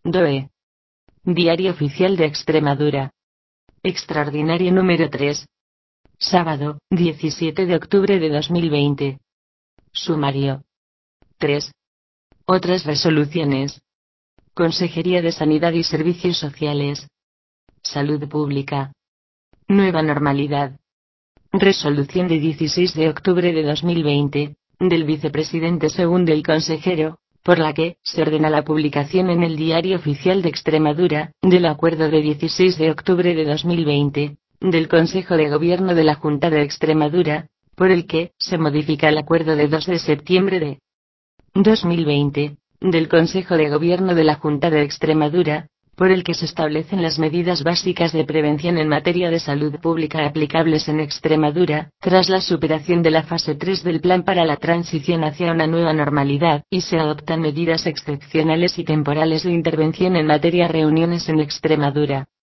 DOE. Diario Oficial de Extremadura. Extraordinario número 3. Sábado, 17 de octubre de 2020. Sumario. 3. Otras resoluciones. Consejería de Sanidad y Servicios Sociales. Salud Pública. Nueva normalidad. Resolución de 16 de octubre de 2020, del vicepresidente según del consejero, por la que se ordena la publicación en el Diario Oficial de Extremadura, del acuerdo de 16 de octubre de 2020, del Consejo de Gobierno de la Junta de Extremadura, por el que se modifica el acuerdo de 2 de septiembre de 2020, del Consejo de Gobierno de la Junta de Extremadura, por el que se establecen las medidas básicas de prevención en materia de salud pública aplicables en Extremadura, tras la superación de la fase 3 del Plan para la Transición hacia una nueva normalidad, y se adoptan medidas excepcionales y temporales de intervención en materia reuniones en Extremadura.